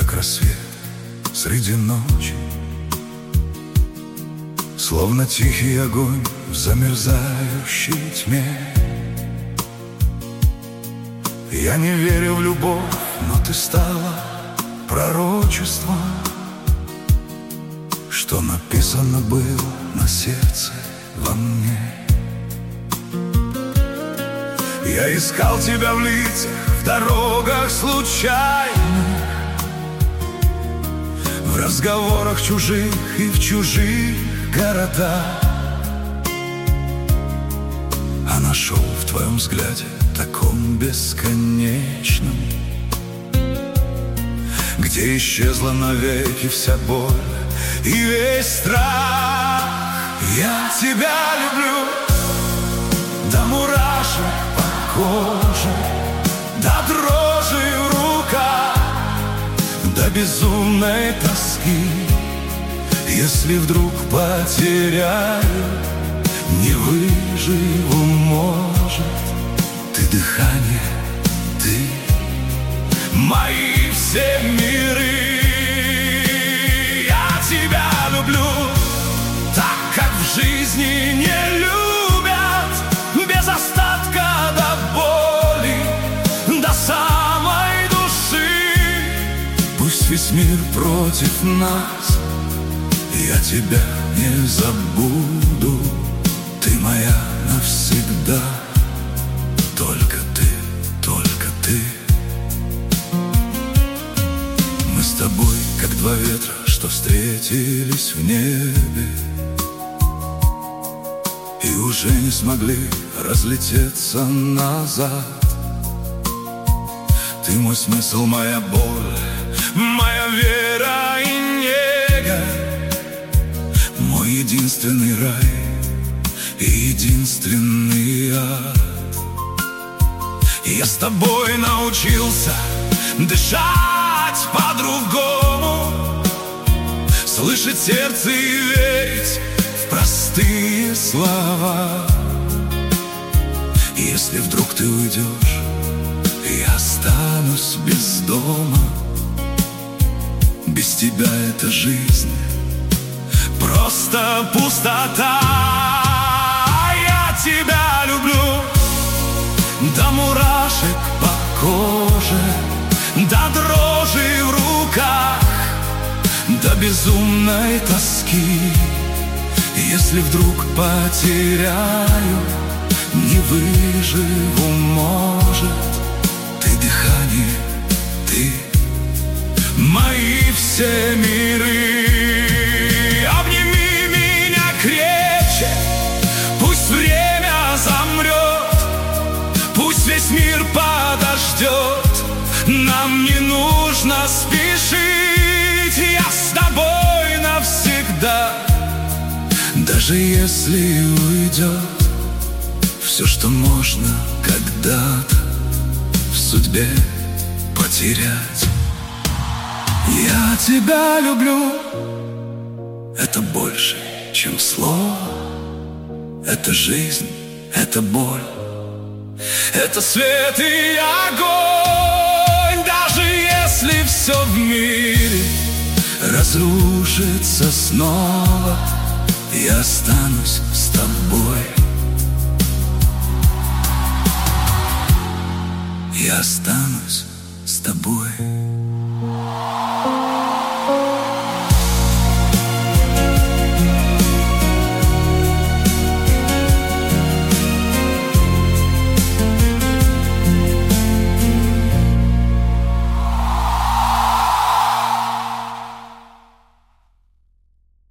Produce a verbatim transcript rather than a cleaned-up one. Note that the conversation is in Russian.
как рассвет среди ночи, словно тихий огонь в замерзающей тьме. Я не верю в любовь, но ты стала пророчеством, что написано было на сердце во мне. Я искал тебя в лицах, в дорогах случайных, в разговорах чужих и в чужих городах, а нашел в твоем взгляде таком бесконечном, где исчезла навеки вся боль и весь страх. Я тебя люблю до мурашек по коже, до дрожи в руках, до безумной тоски. Если вдруг потеряю, не выживу, может, ты дыхание, ты мои все миры. Я тебя люблю так, как в жизни не любят, без остатка до боли, до самой души. Пусть весь мир против нас, я тебя не забуду. Ты моя навсегда, только ты, только ты. Мы с тобой, как два ветра, что встретились в небе и уже не смогли разлететься назад. Ты мой смысл, моя боль, моя вера и нега, мой единственный рай и единственный ад. Я с тобой научился дышать по-другому, слышать сердце и верить в простые слова. И если вдруг ты уйдешь, я останусь без дома. Без тебя эта жизнь просто пустота. Я тебя люблю до мурашек по коже, до дрожи в руках, до безумной тоски. Если вдруг потеряю, не выживу, может, ты дыхание, ты мои все миры. Обними меня крепче, пусть время замрет, пусть весь мир подождет. Нам не нужно спешить, я с тобой навсегда. Даже если уйдет все, что можно когда-то в судьбе потерять. Я тебя люблю, это больше, чем слово. Это жизнь, это боль, это свет и огонь. Даже если все в мире разрушится снова, я останусь с тобой. Я останусь с тобой.